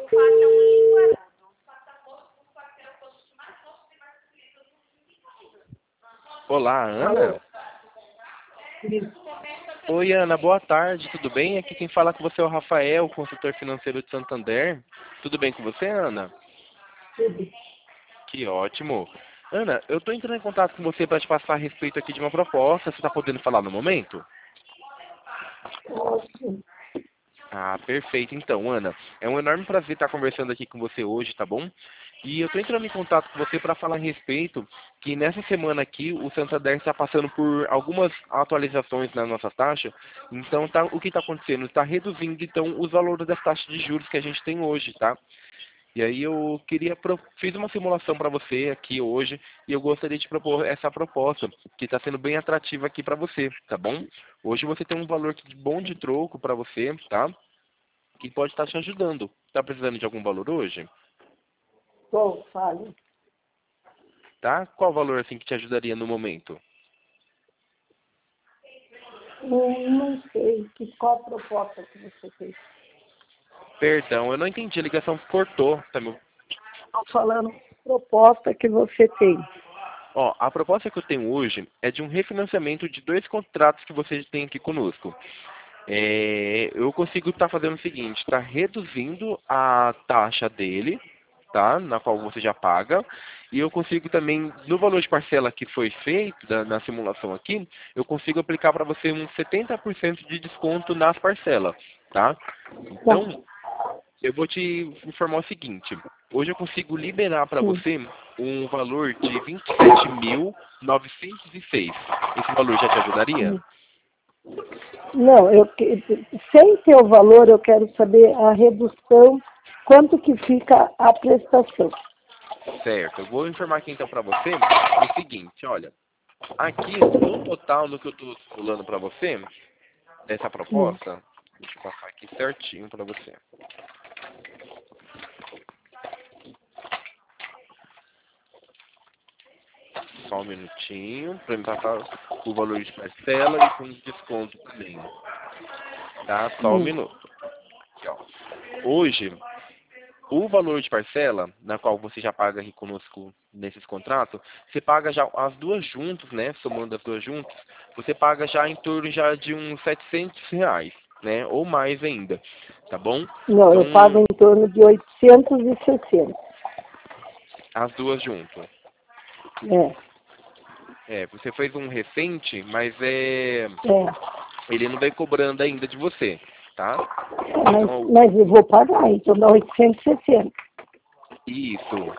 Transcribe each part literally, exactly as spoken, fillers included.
Olá, Ana. Oi, Ana, boa tarde, tudo bem? Aqui quem fala com você é o Rafael, consultor financeiro de Santander. Tudo bem com você, Ana? Tudo. Que ótimo. Ana, eu estou entrando em contato com você para te passar a respeito aqui de uma proposta. Você está podendo falar no momento? Ótimo. Ah, perfeito. Então, Ana, é um enorme prazer estar conversando aqui com você hoje, tá bom? E eu estou entrando em contato com você para falar a respeito que nessa semana aqui o Santander está passando por algumas atualizações na nossa taxa. Então, tá, o que está acontecendo? Está reduzindo, então, os valores das taxas de juros que a gente tem hoje, tá? E aí eu queria, pro- fiz uma simulação para você aqui hoje e eu gostaria de propor essa proposta, que está sendo bem atrativa aqui para você, tá bom? Hoje você tem um valor de bom de troco para você, tá? Que pode estar te ajudando. Tá precisando de algum valor hoje? Bom, fale. Tá? Qual valor assim que te ajudaria no momento? Não, não sei que, qual a proposta que você fez. Perdão, eu não entendi, a ligação cortou, tá meu? Estou falando proposta que você tem. Ó, a proposta que eu tenho hoje é de um refinanciamento de dois contratos que você tem aqui conosco. É, eu consigo estar fazendo o seguinte, está reduzindo a taxa dele, tá? Na qual você já paga. E eu consigo também, no valor de parcela que foi feito da- na simulação aqui, eu consigo aplicar para você um setenta por cento de desconto nas parcelas, tá? Tá. Então, eu vou te informar o seguinte. Hoje eu consigo liberar para Sim. você um valor de vinte e sete mil novecentos e seis. Esse valor já te ajudaria? Não, eu, que- sem ter o valor, eu quero saber a redução, quanto que fica a prestação. Certo. Eu vou informar aqui então para você o seguinte, olha. Aqui, no total, no que eu estou simulando para você, dessa Hum. proposta, deixa eu passar aqui certinho para você. Só um minutinho, para me passar o valor de parcela e com desconto também. Tá? Só um Hum. minuto. Aqui, ó. Hoje, o valor de parcela, na qual você já paga aqui conosco nesses contratos, você paga já as duas juntas, né? Somando as duas juntas, você paga já em torno já de uns setecentos reais, né? Ou mais ainda, tá bom? Não, eu pago Então, em torno de oitocentos e sessenta. as duas juntas. É, É, você fez um recente, mas é, é. ele não vem cobrando ainda de você, tá? Mas, Então, mas eu vou pagar, então dá oitocentos e sessenta. isso.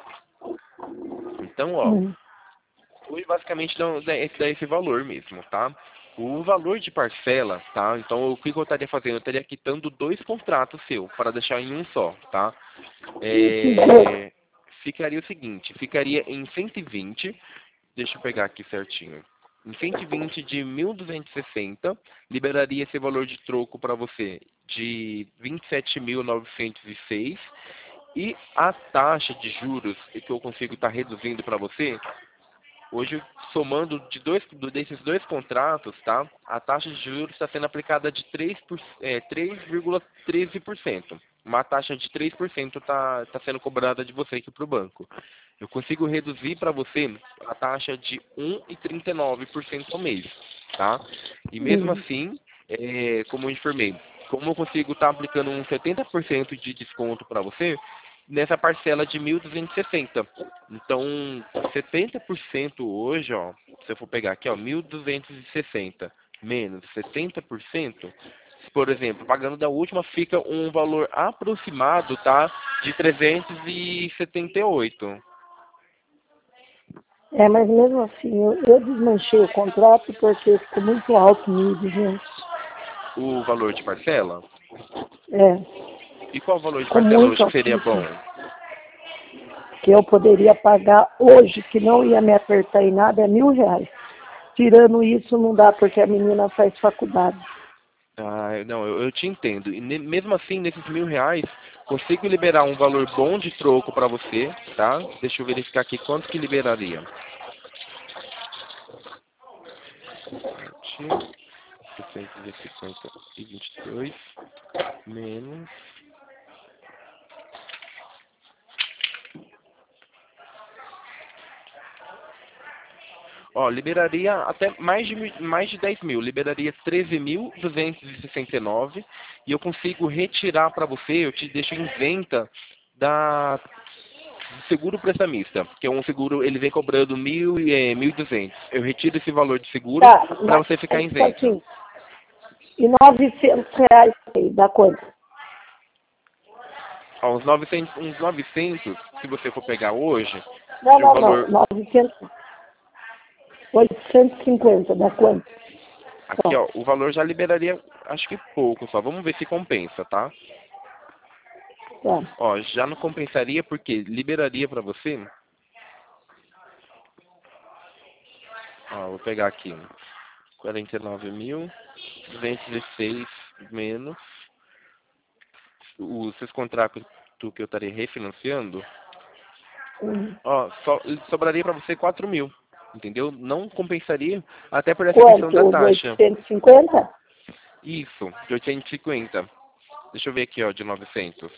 Então, ó, Hum. hoje basicamente dá, dá esse, dá esse valor mesmo, tá? O valor de parcela, tá? Então, o que eu estaria fazendo? Eu estaria quitando dois contratos seu, para deixar em um só, tá? E tesouro. É, ficaria o seguinte, ficaria em cento e vinte, deixa eu pegar aqui certinho. Em cento e vinte de mil duzentos e sessenta, liberaria esse valor de troco para você de vinte e sete mil novecentos e seis. E a taxa de juros que eu consigo estar reduzindo para você, hoje, somando de dois, do- desses dois contratos, tá? A taxa de juros está sendo aplicada de três por- é, três vírgula treze por cento. Uma taxa de três por cento está tá sendo cobrada de você aqui para o banco. Eu consigo reduzir para você a taxa de um vírgula trinta e nove por cento ao mês, tá? E mesmo Hum. assim, é, como eu informei, como eu consigo estar aplicando um setenta por cento de desconto para você, nessa parcela de mil duzentos e sessenta. Então, setenta por cento hoje, ó, se eu for pegar aqui, ó, mil duzentos e sessenta menos setenta por cento, por exemplo, pagando da última fica um valor aproximado, tá, de trezentos e setenta e oito. É, mas mesmo assim, eu, eu desmanchei o contrato porque ficou muito alto mil e duzentos. O valor de parcela? É, E qual o valor de ficou parcela muito hoje que seria bom? altíssimo. Que eu poderia pagar hoje, que não ia me apertar em nada, é mil reais. Tirando isso, não dá, porque a menina faz faculdade. Ah, não, eu, eu te entendo. E ne- mesmo assim, nesses mil reais, consigo liberar um valor bom de troco para você, tá? Deixa eu verificar aqui quanto que liberaria. seiscentos e cinquenta e vinte e dois menos Ó, liberaria até mais de, mi- mais de dez mil. Liberaria treze mil duzentos e sessenta e nove. E eu consigo retirar para você, eu te deixo isenta da seguro prestamista, que é um seguro, ele vem cobrando mil e é, mil e duzentos. Eu retiro esse valor de seguro Tá, para mas você ficar tipo isento. assim, e novecentos reais aí, dá quanto? Ó, uns novecentos, uns novecentos, se você for pegar hoje, Não, de um não, não, valor, novecentos, oitocentos e cinquenta, dá quanto? aqui ó, o valor já liberaria, acho que pouco só. Vamos ver se compensa, tá? Tá. Ó, já não compensaria porque liberaria para você. Ó, vou pegar aqui. quarenta e nove mil duzentos e seis menos os seus contratos que eu estaria refinanciando. Hum. Ó, só, sobraria para você quatro mil. Entendeu? Não compensaria até por essa questão Quanto? da Os taxa. oitocentos e cinquenta? Isso, de oitocentos e cinquenta. Deixa eu ver aqui, ó, de novecentos.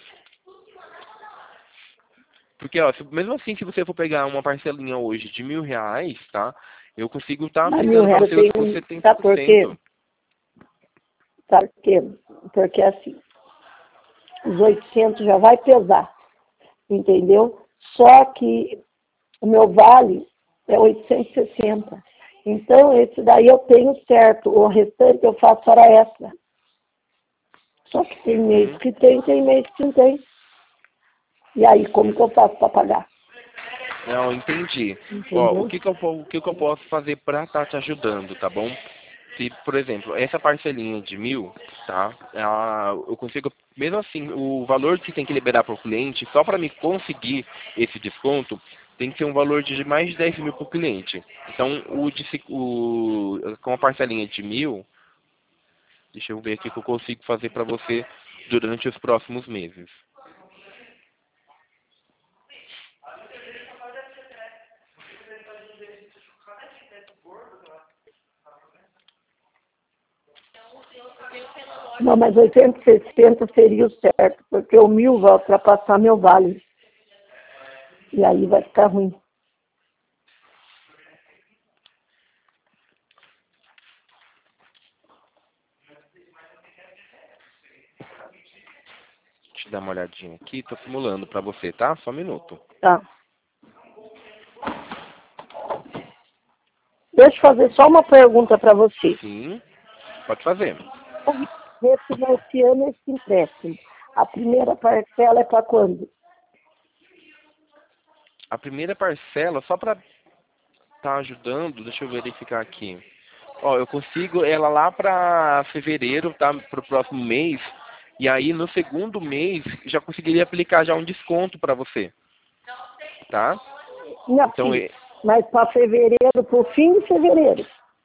Porque, ó, se- mesmo assim, se você for pegar uma parcelinha hoje de mil reais, tá? Eu consigo estar Mas mil aplicando para reais você eu os, os tenho, setenta sabe por por quê? cento. Sabe por quê? Porque assim, os oitocentos já vai pesar, entendeu? Só que o meu vale é oitocentos e sessenta. Então, esse daí eu tenho certo. O restante eu faço hora extra. Só que tem mês Uhum. que tem, tem mês que não tem. E aí, como que eu faço para pagar? Não, entendi. Ó, o Entendeu? que que eu, po- o que que eu posso fazer para estar te ajudando, tá bom? Se, por exemplo, essa parcelinha de mil, tá? Ela, eu consigo, mesmo assim, o valor que tem que liberar para o cliente, só para me conseguir esse desconto, tem que ser um valor de mais de dez mil para o cliente. Então, o, de, ci- o, com a parcelinha de mil, deixa eu ver aqui o que eu consigo fazer para você durante os próximos meses. Não, mas oitocentos e sessenta seria o certo, porque o mil vai ultrapassar meu vale. E aí vai ficar ruim. Deixa eu dar uma olhadinha aqui, tô simulando para você, tá? Só um minuto. Tá. Deixa eu fazer só uma pergunta para você. Sim, pode fazer. Refinanciando esse empréstimo, a primeira parcela é para quando? A primeira parcela, só para estar ajudando, deixa eu verificar aqui. Ó, eu consigo ela lá para fevereiro, tá? Para o próximo mês. E aí no segundo mês já conseguiria aplicar já um desconto para você, tá? Não, Então, sim, mas para fevereiro, para o fim de fevereiro.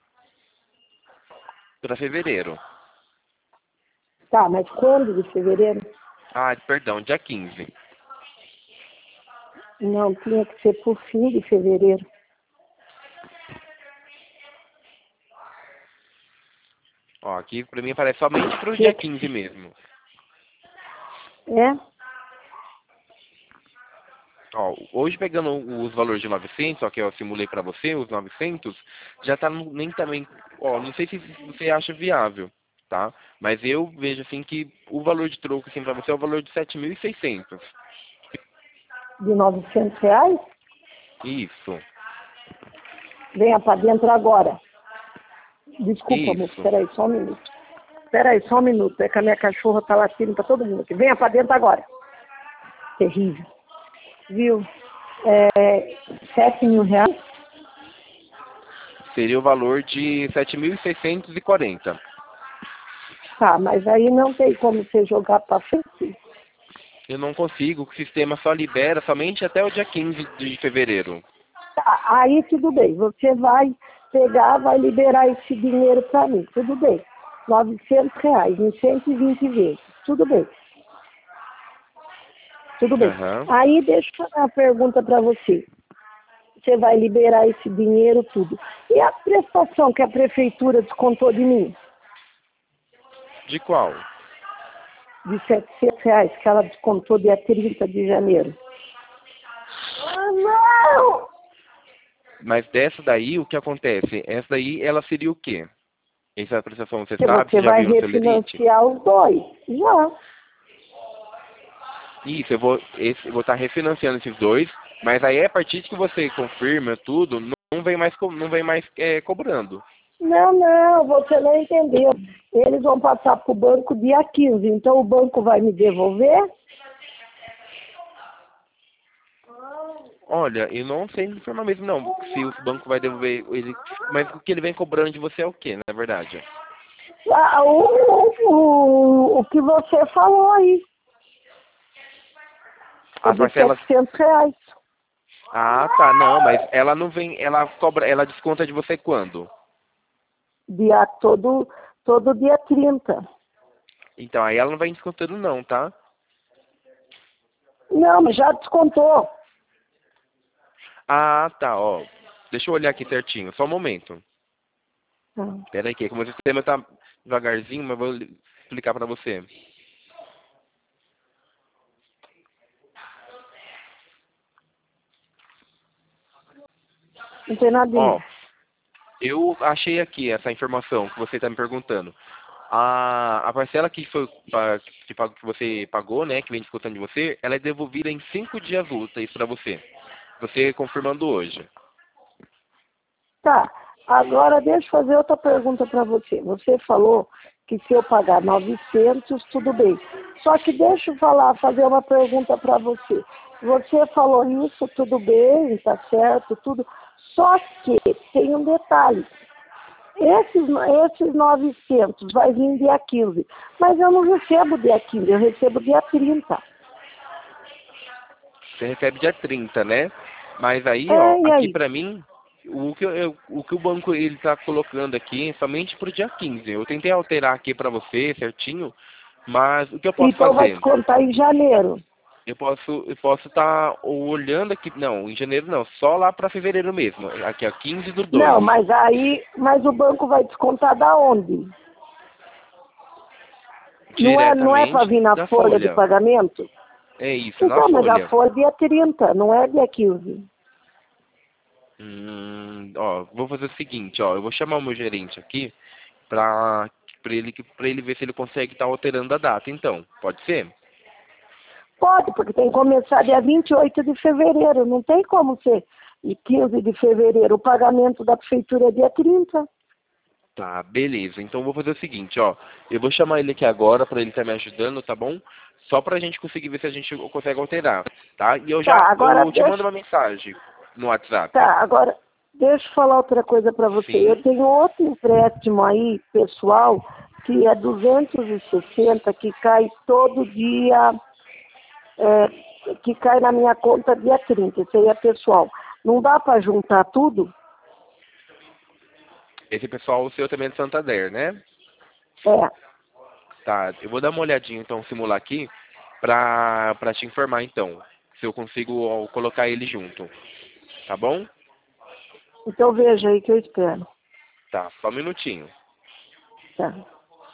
para fevereiro. Tá, mas quando de fevereiro? Ah, perdão, dia quinze. Não, tinha que ser para o fim de fevereiro. Ó, aqui para mim aparece somente para o dia Tinha que quinze ser. mesmo. É? Ó, hoje pegando os valores de novecentos, ó, que eu simulei para você, os novecentos, já tá no- nem também, ó, não sei se você acha viável, tá? Mas eu vejo assim que o valor de troco assim para você é o valor de sete mil e seiscentos. De novecentos reais? Isso. Venha para dentro agora. Desculpa, moço, Isso. peraí, só um minuto. Peraí, só um minuto, é que a minha cachorra tá latindo para todo mundo aqui. Venha para dentro agora. Terrível. Viu? É, sete mil reais? Seria o valor de sete mil seiscentos e quarenta. Tá, mas aí não tem como você jogar para frente. Eu não consigo, o sistema só libera somente até o dia quinze de fevereiro. Tá, aí tudo bem, você vai pegar, vai liberar esse dinheiro para mim, tudo bem. novecentos reais em cento e vinte vezes, tudo bem. Tudo bem. Aham. Aí deixa eu fazer uma pergunta para você. Você vai liberar esse dinheiro, tudo. E a prestação que a prefeitura descontou de mim? De qual? De setecentos reais, que ela descontou dia trinta de janeiro. Ah, não! Mas dessa daí, o que acontece? Essa daí, ela seria o quê? Essa prestação, você Que sabe? você Você já vai viu no seu Lerite? refinanciar os dois. Já. Isso, eu vou esse, eu vou estar refinanciando esses dois, mas aí a partir de que você confirma tudo, não não vem mais, co- não vem mais é, cobrando. Não, não, você não entendeu. Eles vão passar para o banco dia quinze, então o banco vai me devolver? Olha, eu não sei informar mesmo não, se o banco vai devolver ele, mas o que ele vem cobrando de você é o quê, na verdade? Ah, o, o, o que você falou aí, o As de parcelas. setecentos reais. Ah, tá, não, mas ela não vem, ela cobra, ela desconta de você quando? Dia todo, todo dia trinta. Então, aí ela não vai descontando não, tá? Não, mas já descontou. Ah, tá, ó. Deixa eu olhar aqui certinho, só um momento. Ah, Pera aí, que como o sistema tá devagarzinho, mas eu vou li- explicar pra você. não tem nada Ó, demais. eu achei aqui essa informação que você está me perguntando. A, a parcela que foi pa- que, pag- que você pagou, né, que vem descontando de você, ela é devolvida em cinco dias úteis para você. Você confirmando hoje. Tá, agora deixa eu fazer outra pergunta para você. Você falou que se eu pagar novecentos, tudo bem. Só que deixa eu falar, fazer uma pergunta para você. Você falou isso, tudo bem, tá certo, tudo. Só que tem um detalhe. Esses, esses novecentos vai vir dia quinze, mas eu não recebo dia quinze, eu recebo dia trinta. Você recebe dia trinta, né? Mas aí, ó, É, e aqui aí? pra mim, o que, eu, eu- o que o banco ele tá colocando aqui é somente pro dia quinze. Eu tentei alterar aqui pra você certinho, mas o que eu posso Então vai fazer? descontar em janeiro. Eu posso eu posso estar olhando aqui, não, em janeiro não, só lá para fevereiro mesmo. Aqui, ó, quinze do dois. Não, mas aí, mas o banco vai descontar da onde? Não é, não é para Diretamente vir na da folha de folha. pagamento? É isso, na Então, mas a folha. folha é dia trinta, não é dia quinze. Hum, ó, vou fazer o seguinte, ó, eu vou chamar o meu gerente aqui para para ele para ele ver se ele consegue estar alterando a data. Então, pode ser? Pode, porque tem que começar dia vinte e oito de fevereiro. Não tem como ser e quinze de fevereiro. O pagamento da prefeitura é dia trinta. Tá, beleza. Então eu vou fazer o seguinte, ó, eu vou chamar ele aqui agora para ele estar me ajudando, tá bom? Só pra gente conseguir ver se a gente consegue alterar, tá? E eu Tá, já agora eu te deixa, mando uma mensagem no WhatsApp. tá, agora deixa eu falar outra coisa para você. Eu Sim. tenho outro empréstimo aí, pessoal, que é duzentos e sessenta, que cai todo dia, é, que cai na minha conta dia trinta. Isso aí é pessoal. Não dá para juntar tudo? Esse pessoal, o seu também é de Santander, né? É. Tá, eu vou dar uma olhadinha então, simular aqui, pra, pra te informar então, se eu consigo ó, colocar ele junto, tá bom? Então veja aí que eu espero. Tá, só um minutinho. Tá.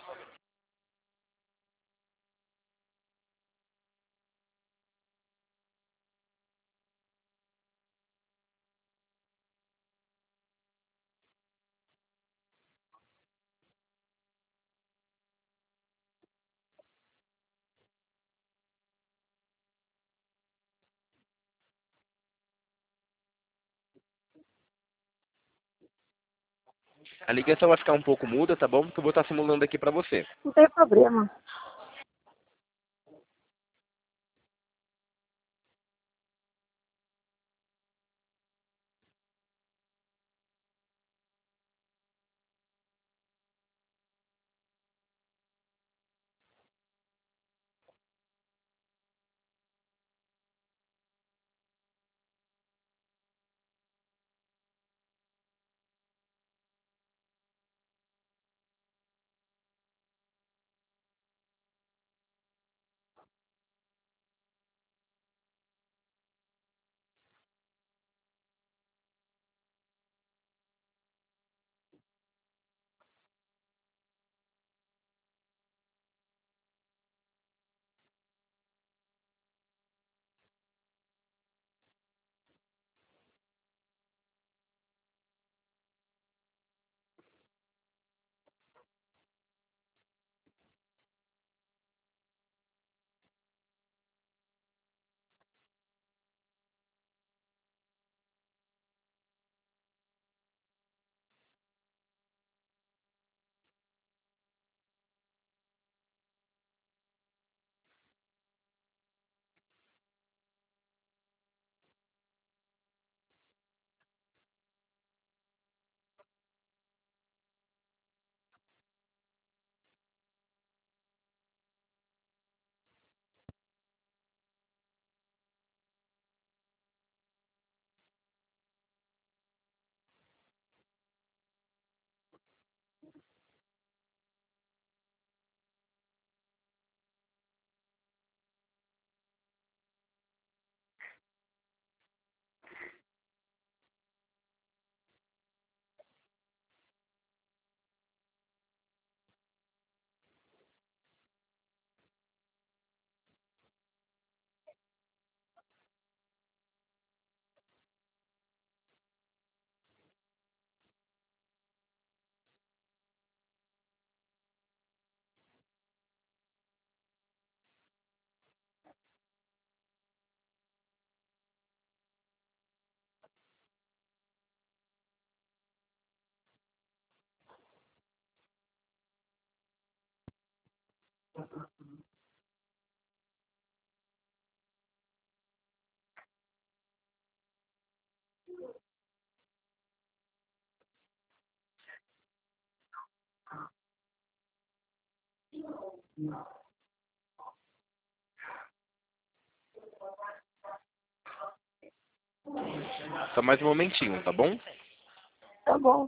A ligação vai ficar um pouco muda, tá bom? Porque eu vou estar simulando aqui pra você. Não tem problema. Só mais um momentinho, tá bom? Tá bom.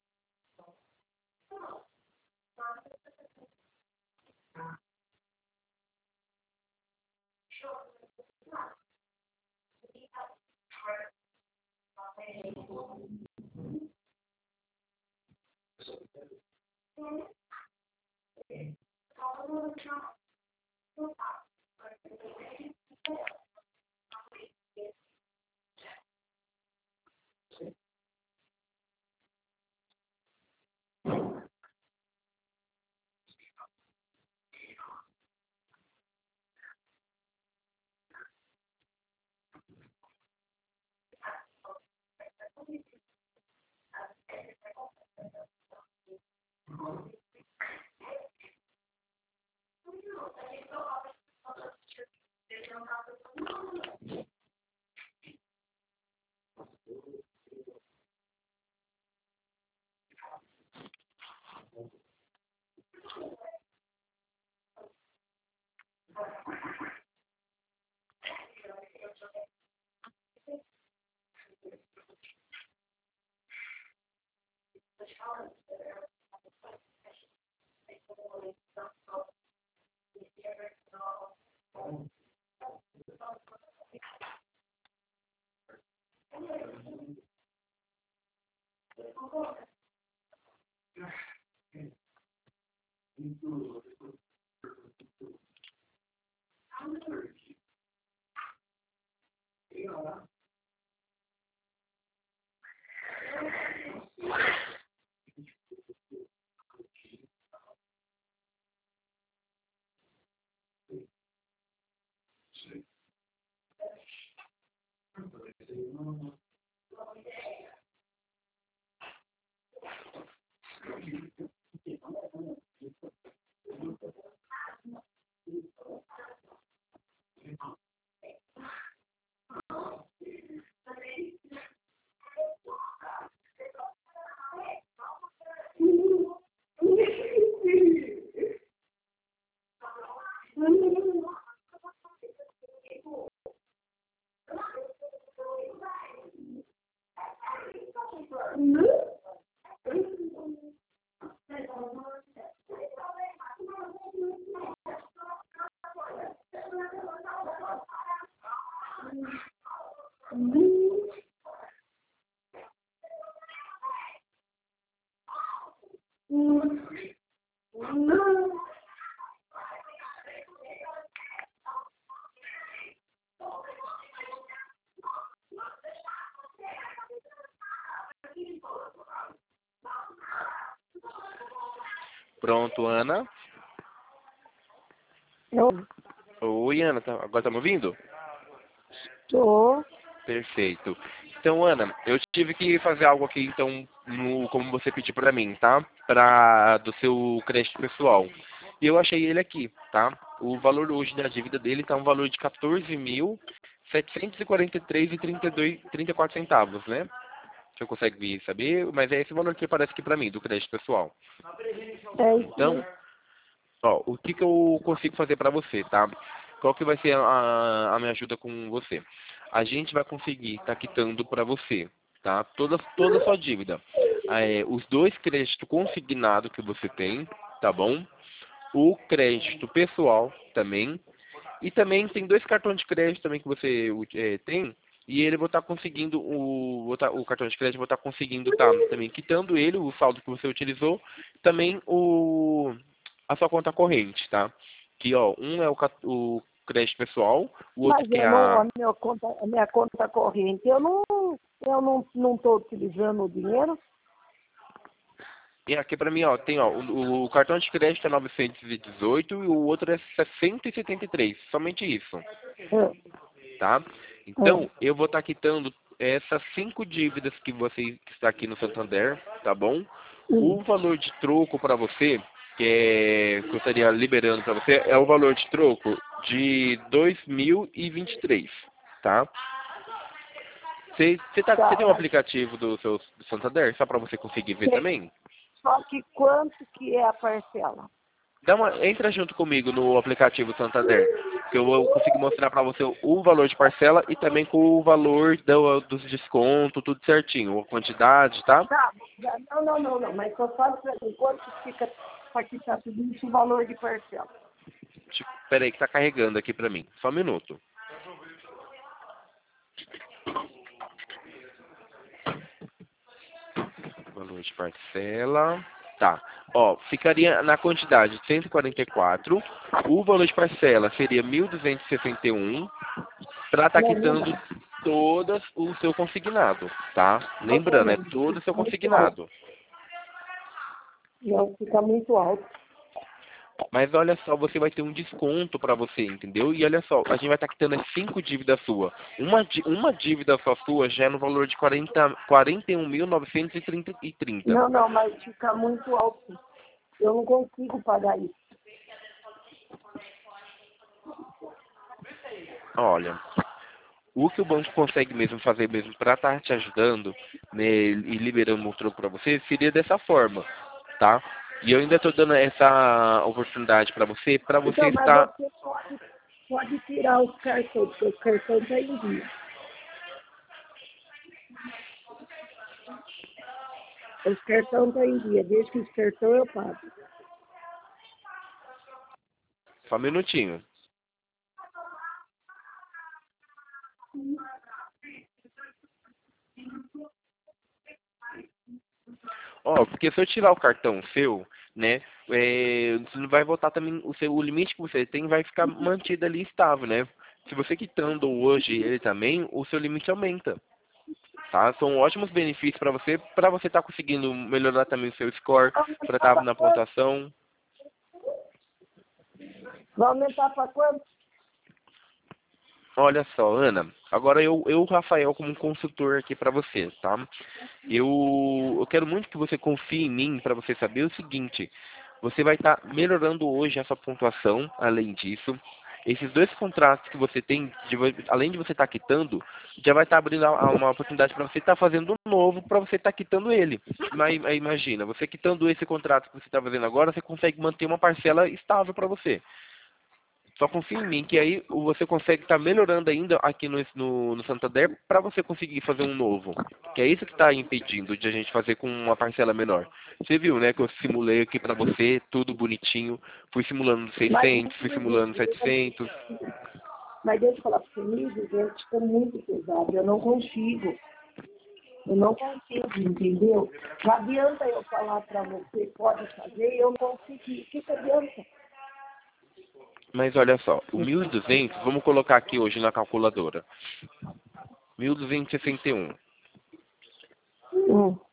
Pronto, Ana. Eu Oi, Ana, tá- agora tá me ouvindo? tô. Perfeito. Então, Ana, eu tive que fazer algo aqui, então, no, como você pediu para mim, tá? Pra, do seu crédito pessoal. E eu achei ele aqui, tá? O valor hoje da dívida dele tá um valor de quatorze mil setecentos e quarenta e três e trinta e dois, trinta e quatro centavos, né? Você consegue saber? Mas é esse valor que aparece aqui para mim, do crédito pessoal. É isso Então, mesmo. ó, o que que eu consigo fazer para você, tá? Qual que vai ser a, a minha ajuda com você? A gente vai conseguir estar quitando para você, tá? Toda, toda a sua dívida. É, os dois créditos consignados que você tem, tá bom? O crédito pessoal também. E também tem dois cartões de crédito também que você é, tem. E ele vou estar conseguindo, o, vou tá- o cartão de crédito vou estar conseguindo tá, também quitando ele, o saldo que você utilizou, também o, a sua conta corrente, tá? Que ó, um é o, ca- o crédito pessoal, o outro Mas que é eu não, a a. minha conta, a minha conta corrente, eu não, eu não, não estou utilizando o dinheiro. E aqui pra mim, ó, tem ó, o, o cartão de crédito é novecentos e dezoito e o outro é seiscentos e setenta e três, somente isso. É, Tá? é. Então, eu vou estar quitando essas cinco dívidas que você que está aqui no Santander, tá bom? Hum. O valor de troco para você que, é, que eu estaria liberando para você é o valor de troco de dois mil e vinte e três, tá? Você, você, tá, você Tá, tem um mas aplicativo do seu do Santander, só para você conseguir ver tem. também? Só que quanto que é a parcela? Dá uma, entra junto comigo no aplicativo Santander, que eu vou conseguir mostrar para você o valor de parcela e também com o valor do, dos descontos, tudo certinho, a quantidade, tá? Tá, já- não, não, não, não, mas só fala para mim, quanto fica para quitar tudo isso, o valor de parcela? Tipo, peraí que tá carregando aqui para mim, só um minuto. Valor de parcela. Tá. Ó, ficaria na quantidade de cento e quarenta e quatro. O valor de parcela seria mil duzentos e sessenta e um para estar Não, não quitando dá. todas o seu consignado, tá? Não, Lembrando, é não, todo o seu fica muito alto. consignado. Não, fica muito alto. Mas olha só, você vai ter um desconto para você, entendeu? E olha só, a gente vai estar quitando as cinco dívidas suas. Uma, dí- uma dívida só sua já é no valor de quarenta, quarenta e um mil novecentos e trinta. Não, não, mas fica muito alto. Eu não consigo pagar isso. Olha, o que o banco consegue mesmo fazer mesmo para estar te ajudando, né, e liberando um troco para você, seria dessa forma, tá? E eu ainda estou dando essa oportunidade para você, para você Então, mas estar. você pode, pode tirar os cartões, porque os cartões estão em dia. Os cartões estão em dia. Desde que os cartões eu pago. Só um minutinho. Ó, porque se eu tirar o cartão seu, né, é, você não vai voltar também, o seu, o limite que você tem vai ficar mantido ali estável, né? Se você quitando hoje ele também, o seu limite aumenta, tá? São ótimos benefícios para você, para você estar conseguindo melhorar também o seu score, para estar na pontuação. Vai aumentar para quanto? Olha só, Ana, agora eu, eu Rafael, como consultor aqui para você, tá? Eu, eu quero muito que você confie em mim para você saber o seguinte: você vai estar melhorando hoje essa pontuação, além disso. Esses dois contratos que você tem, de vo- além de você estar quitando, já vai estar abrindo a- a uma oportunidade para você estar fazendo um novo, para você estar quitando ele. Mas aí imagina, você quitando esse contrato que você está fazendo agora, você consegue manter uma parcela estável para você. Só confia em mim, que aí você consegue estar melhorando ainda aqui no, no, no Santander para você conseguir fazer um novo. Que é isso que está impedindo de a gente fazer com uma parcela menor. Você viu, né, que eu simulei aqui para você, tudo bonitinho. Fui simulando Mas, seiscentos, fui simulando setecentos. mas deixa eu falar para você, gente, fica muito pesado. Eu não consigo. Eu não consigo, entendeu? Não adianta eu falar para você, pode fazer, eu não consegui. O que, que adianta? Mas olha só, o mil e duzentos, vamos colocar aqui hoje na calculadora. mil duzentos e sessenta e um. Hum.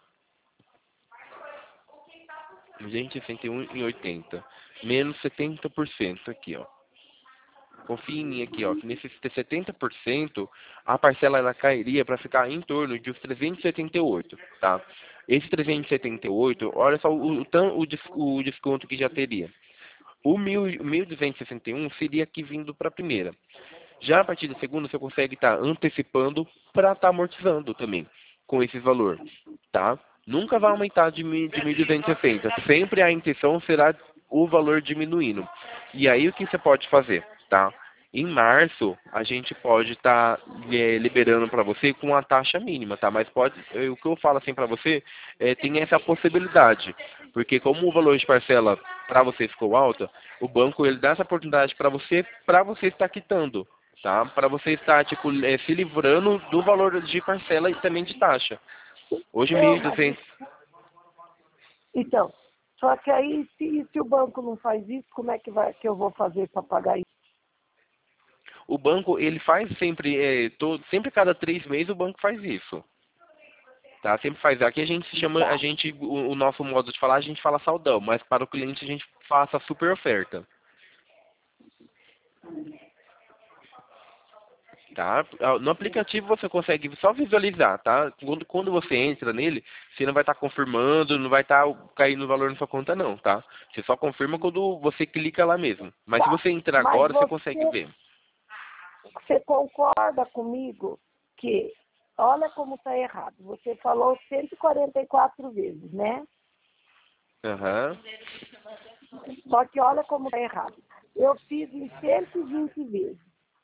duzentos e sessenta e um e oitenta. Menos setenta por cento aqui, ó. Confia em mim aqui, ó, que nesses setenta por cento a parcela ela cairia para ficar em torno de uns trezentos e setenta e oito, tá? Esse trezentos e setenta e oito, olha só o, o, tan- o, des- o desconto que já teria. O mil, o mil duzentos e sessenta e um seria aqui vindo para a primeira. Já a partir da segunda, você consegue estar antecipando para estar amortizando também com esse valor, tá? Nunca vai aumentar de, mil- de mil duzentos e sessenta. Sempre a intenção será o valor diminuindo. E aí o que você pode fazer, tá? Em março, a gente pode estar liberando para você com a taxa mínima, tá? Mas pode, eh, o que eu falo assim para você, é, tem essa possibilidade. Porque como o valor de parcela para você ficou alta, o banco ele dá essa oportunidade para você, para você estar quitando, tá? Para você estar tipo eh, se livrando do valor de parcela e também de taxa. Hoje Eu, mas, mil e duzentos. então, só que aí, se, se o banco não faz isso, como é que, vai, que eu vou fazer para pagar isso? O banco ele faz sempre, eh, todo, sempre cada três meses o banco faz isso. Tá? Sempre faz. Aqui a gente se chama, a Tá. gente, o, o nosso modo de falar, a gente fala saldão, mas para o cliente a gente faça super oferta. tá? No aplicativo você consegue só visualizar, tá? Quando, quando você entra nele, você não vai estar confirmando, não vai estar caindo o valor na sua conta não, tá? Você só confirma quando você clica lá mesmo. Mas se Tá. você entrar Mas agora, você consegue você, ver. você concorda comigo que, olha como está errado, você falou cento e quarenta e quatro vezes, né? Aham. Só que olha como está errado. Eu fiz em cento e vinte vezes.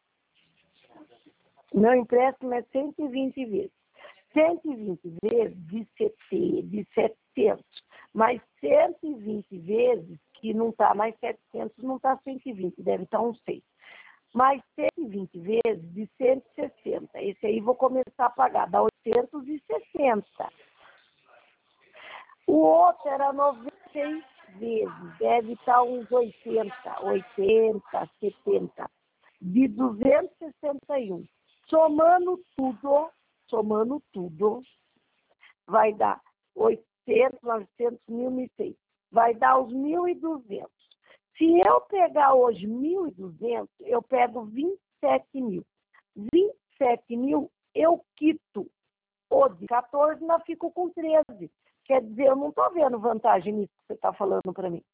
Meu empréstimo é cento e vinte vezes. cento e vinte vezes de setenta, de setecentos. Mas cento e vinte vezes, que não está mais setecentos, não está cento e vinte, deve estar uns seis. Mais cento e vinte vezes de cento e sessenta. Esse aí vou começar a pagar, dá oitocentos e sessenta. O outro era noventa e seis vezes, deve estar uns oitenta, oitenta, setenta. De duzentos e sessenta e um. Somando tudo, somando tudo, vai dar oitocentos, novecentos, mil, mil e cem. Vai dar os mil e duzentos. Se eu pegar hoje mil e duzentos, eu pego vinte e sete mil. vinte e sete mil eu quito. O de quatorze, ainda fico com treze. Quer dizer, eu não estou vendo vantagem nisso que você está falando para mim.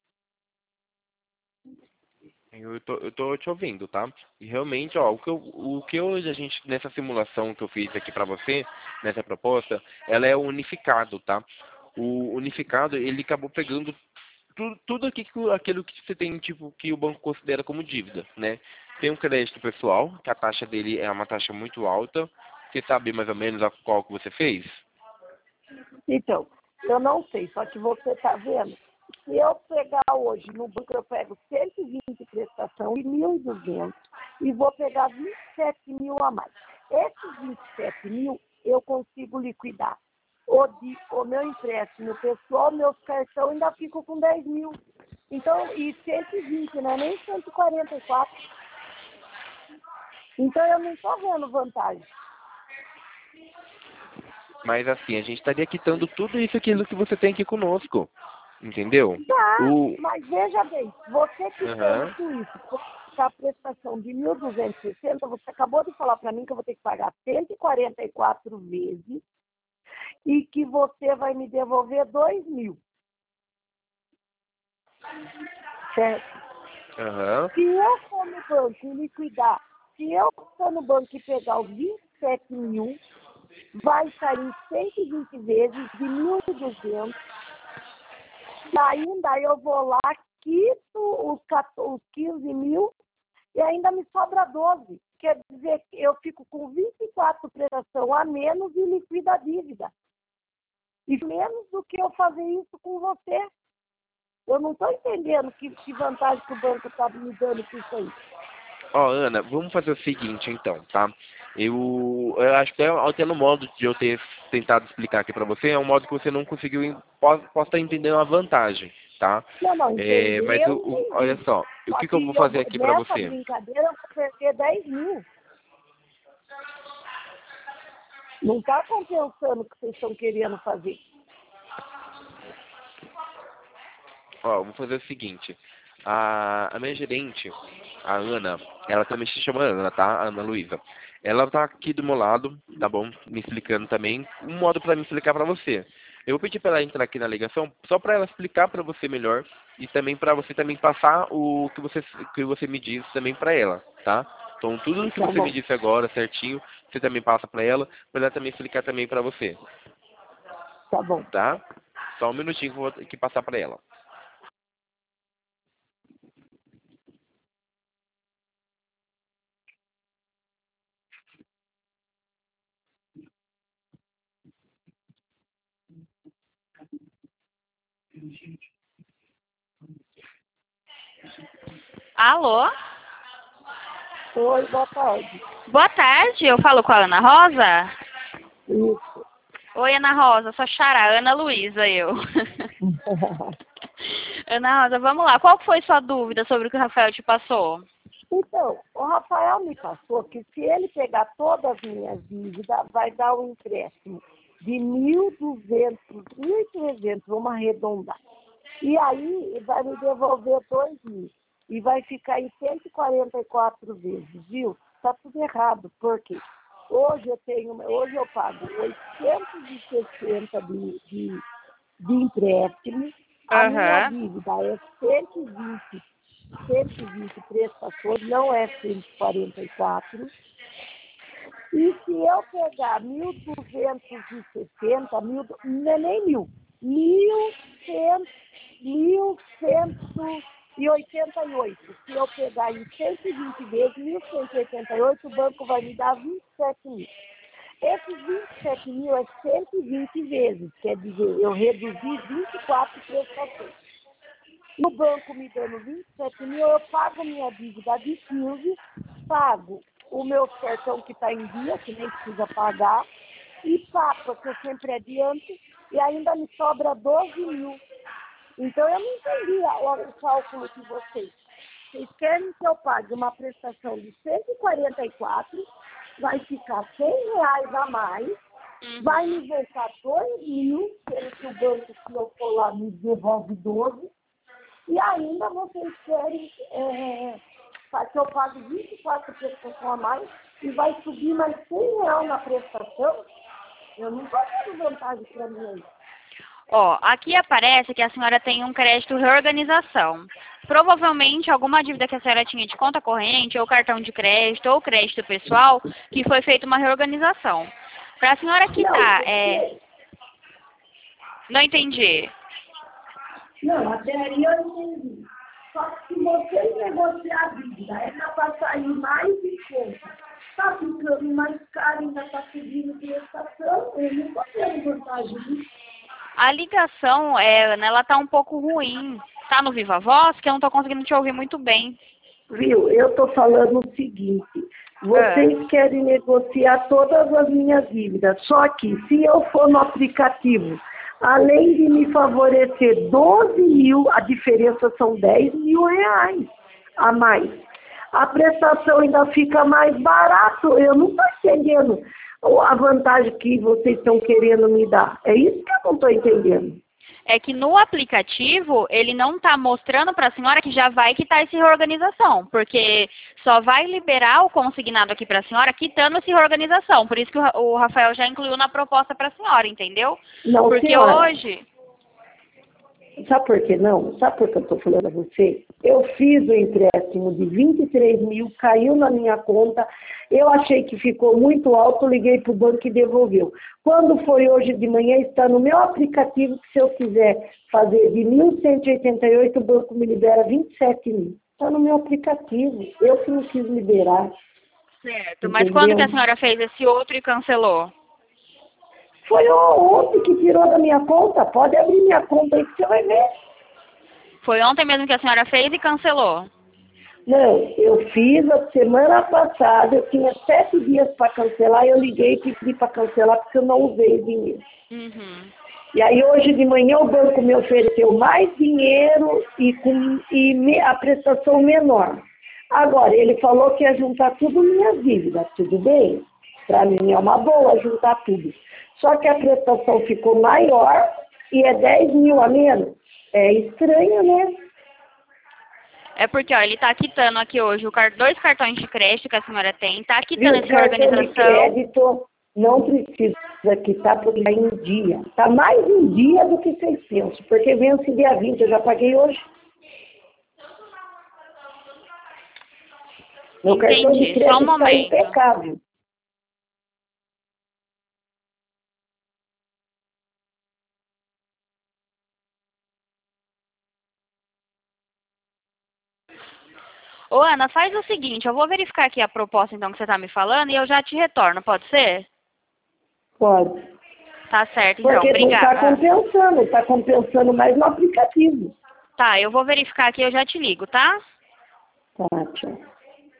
Eu tô, eu tô te ouvindo, tá? E realmente, ó, o que, eu, o que hoje a gente, nessa simulação que eu fiz aqui pra você, nessa proposta, ela é unificado, tá? O unificado, ele acabou pegando tudo, tudo aqui, que- aquilo que você tem, tipo, que o banco considera como dívida, né? Tem um crédito pessoal, que a taxa dele é uma taxa muito alta. Você sabe mais ou menos a qual que você fez? Então, eu não sei, só que você está vendo. Se eu pegar hoje no banco, eu pego cento e vinte prestação e mil e duzentos e vou pegar vinte e sete mil a mais. Esses vinte e sete mil eu consigo liquidar. O, de, o meu empréstimo pessoal, meus cartões ainda fico com dez mil. Então, e cento e vinte, não é nem cento e quarenta e quatro. Então, eu não estou vendo vantagem. Mas assim, a gente estaria quitando tudo isso aquilo que você tem aqui conosco. Entendeu? Tá, O... mas veja bem, você quitando Aham. com isso, com a prestação de mil duzentos e sessenta, você acabou de falar para mim que eu vou ter que pagar cento e quarenta e quatro vezes e que você vai me devolver dois mil. Certo? Aham. Se eu for no banco e liquidar, se eu for no banco e pegar os vinte e sete mil, vai sair cento e vinte vezes de mil e duzentos. E ainda eu vou lá, quito os, os quinze mil e ainda me sobra doze. Quer dizer que eu fico com vinte e quatro prestação a menos e liquido a dívida. E menos do que eu fazer isso com você. Eu não estou entendendo que, que vantagem que o banco está me dando com isso aí. Ó, Ana, vamos fazer o seguinte então, tá? Eu, eu acho que é, até no modo de eu ter tentado explicar aqui pra você, é um modo que você não conseguiu, en- posso, posso estar entendendo a vantagem, tá? Não, não, É, entender mas o, eu o- olha entendi. só, o Só que, que eu vou que eu, fazer vou- aqui pra nessa você? brincadeira eu vou perder dez mil. Não está compensando o que vocês estão querendo fazer. Ó, eu vou fazer o seguinte. A, a minha gerente, a Ana, ela também se chama Ana, tá? A Ana Luísa. Ela tá aqui do meu lado, tá bom? Me explicando também, um modo pra me explicar pra você. Eu vou pedir pra ela entrar aqui na ligação, só pra ela explicar pra você melhor e também pra você também passar o que você, que você me disse também pra ela, tá? Então tudo que Tá você me bom, disse agora, certinho, você também passa pra ela, pra ela também explicar também pra você, tá bom. tá? Só um minutinho que eu vou aqui passar pra ela. Alô? Oi, boa tarde. Boa tarde, eu falo com a Ana Rosa? Isso. Oi, Ana Rosa, sou Xará, Ana Luísa, eu. Ana Rosa, vamos lá, qual foi sua dúvida sobre o que o Rafael te passou? Então, o Rafael me passou que se ele pegar todas as minhas dívidas, vai dar um empréstimo de mil e duzentos, mil e trezentos, vamos arredondar. E aí vai me devolver dois mil. E vai ficar em cento e quarenta e quatro vezes, viu? está tudo errado. Por quê? Hoje eu tenho, hoje eu pago oitocentos e sessenta de, de, de empréstimo. A minha Aham. dívida é cento e vinte, cento e vinte prestações, não é cento e quarenta e quatro. E se eu pegar mil duzentos e sessenta, mil, não é nem mil, mil cem, mil cento e oitenta e oito, se eu pegar em cento e vinte vezes, mil cento e oitenta e oito, o banco vai me dar vinte e sete mil. Esses vinte e sete mil é cento e vinte vezes, quer dizer, eu reduzi vinte e quatro prestações. E o banco me dando vinte e sete mil, eu pago minha dívida de quinze, pago o meu cartão que está em dia, que nem precisa pagar, e pago, que eu sempre adianto, e ainda me sobra doze mil. Então, eu não entendi o cálculo de vocês. Vocês querem que eu pague uma prestação de cento e quarenta e quatro, vai ficar cem reais a mais, Uhum. vai me voltar dois mil, pelo que o banco, se eu for lá, me devolve doze, e ainda vocês querem é, que eu pague vinte e quatro prestações a mais e vai subir mais cem reais na prestação. Eu não estou dando vantagem para mim aí. Ó, aqui aparece que a senhora tem um crédito reorganização. Provavelmente alguma dívida que a senhora tinha de conta corrente, ou cartão de crédito, ou crédito pessoal, que foi feita uma reorganização. Para a senhora quitar, Não, é... Não entendi. Não, até aí eu entendi. Só que se você negociar a dívida, é para sair mais de conta. Está ficando mais caro, ainda está subindo prestação, eu não estou tendo vantagem nisso. A ligação, é, ela tá um pouco ruim. Tá no Viva Voz, que eu não tô conseguindo te ouvir muito bem. Viu? Eu estou falando o seguinte, vocês É. querem negociar todas as minhas dívidas, só que se eu for no aplicativo, além de me favorecer doze mil, a diferença são dez mil reais a mais. A prestação ainda fica mais barato, eu não estou entendendo a vantagem que vocês estão querendo me dar. É isso que eu não estou entendendo. É que no aplicativo, ele não tá mostrando para a senhora que já vai quitar essa reorganização, porque só vai liberar o consignado aqui para a senhora quitando essa reorganização. Por isso que o Rafael já incluiu na proposta para a senhora, entendeu? Não, Porque senhora, hoje... sabe por que não? Sabe por que eu estou falando a você? Eu fiz o empréstimo de vinte e três mil, caiu na minha conta, eu achei que ficou muito alto, liguei para o banco e devolveu. Quando foi hoje de manhã, está no meu aplicativo, que se eu quiser fazer de mil cento e oitenta e oito, o banco me libera vinte e sete mil. Está no meu aplicativo, eu que não quis liberar. Certo, mas quando que a senhora fez esse outro e cancelou? Foi ontem que tirou da minha conta, pode abrir minha conta aí que você vai ver. Foi ontem mesmo que a senhora fez e cancelou? Não, eu fiz a semana passada, eu tinha sete dias para cancelar, eu liguei e pedi para cancelar porque eu não usei dinheiro. Uhum. E aí hoje de manhã o banco me ofereceu mais dinheiro e, com, e me, a prestação menor. Agora, ele falou que ia juntar tudo minhas dívidas, tudo bem? Para mim é uma boa juntar tudo. Só que a prestação ficou maior e é dez mil a menos. É estranho, né? É porque, ó, ele tá quitando aqui hoje o car- dois cartões de crédito que a senhora tem, tá quitando Viu? essa Cartão de organização. crédito não precisa quitar porque está em dia. Está mais em dia do que seiscentos, porque vence dia vinte, eu já paguei hoje. Meu Entendi, cartão de só um crédito está momento. impecável. Ô, Ana, faz o seguinte, eu vou verificar aqui a proposta, então, que você tá me falando e eu já te retorno, pode ser? Pode. Tá certo, então, Porque não está obrigada. compensando, está compensando mais no aplicativo. Tá, eu vou verificar aqui e eu já te ligo, tá? Tá, tchau.